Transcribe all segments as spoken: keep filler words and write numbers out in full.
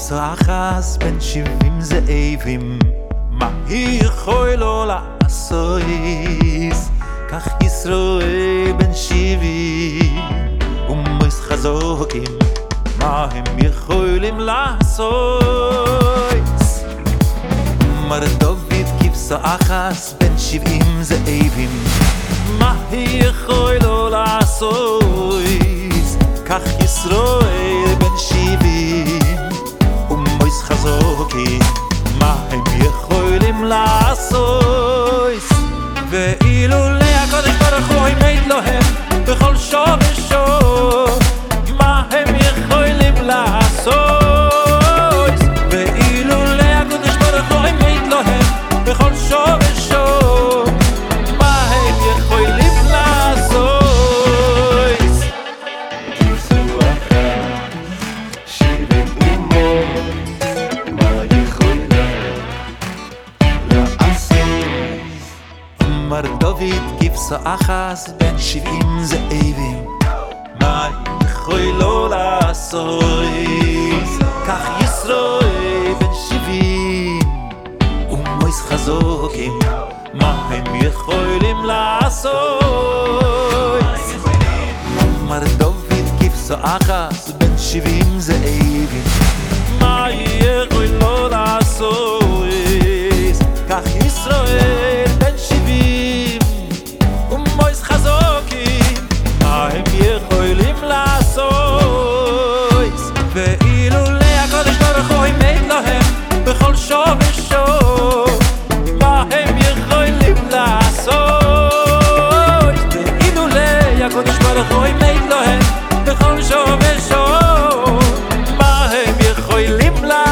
כבשו אחז בין שבעים זאבים, מה יכול לו לעשות? כך ישראל בין שבעים ומויס חזוקים, מה הם יכולים לעשות? מר דוד כבשו אחז בין שבעים זאבים, מה יכול לו לעשות? כך ישראל בין שבעים ומויס חזוקים, מה הם יכולים לעשות? ואילולא הקדוש ברוך הוא עמד להם בכל שור ושור, מה הם יכולים לעשות? ואילולא הקדוש ברוך הוא עמד להם בכל שור ושור, מה הם יכולים לעשות? מר דוד כבשו אחז בין שבעים זאבים, מה יכול לו לעשות? כך ישראל בין שבעים ומויס חזוקים, מה הם יכולים לעשות? מר דוד כבשו אחז בין שבעים זאבים, מה יכול לו לעשות? כך ישראל בין שבעים ומויס חזוקים, מה הם יכולים לעשות? ואילולא הקדוש ברוך הוא עמד להם בכל שור ושור, מה הם יכולים לעשות? ואילולא הקדוש ברוך הוא עמד להם בכל שור ושור, מה הם יכולים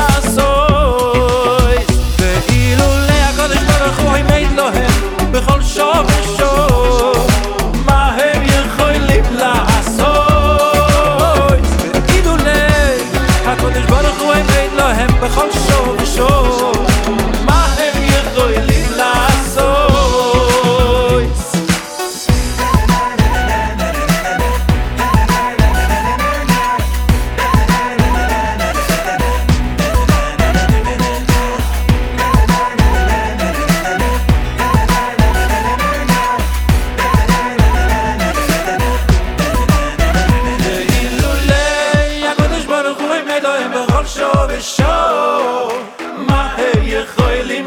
לעשות? ואילולא הקדוש ברוך הוא עמד להם בכל שור ושור, מה הם יכולים לעשות? ואילולא הקדוש ברוך הוא עמד להם בכל שור ושור, מה הם יכולים לעשות? שור ושור, מה הם יכולים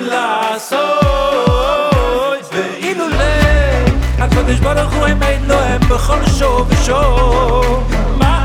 לעשות? ואילולא הקדוש ברוך הוא עמד להם בכל שור ושור, מה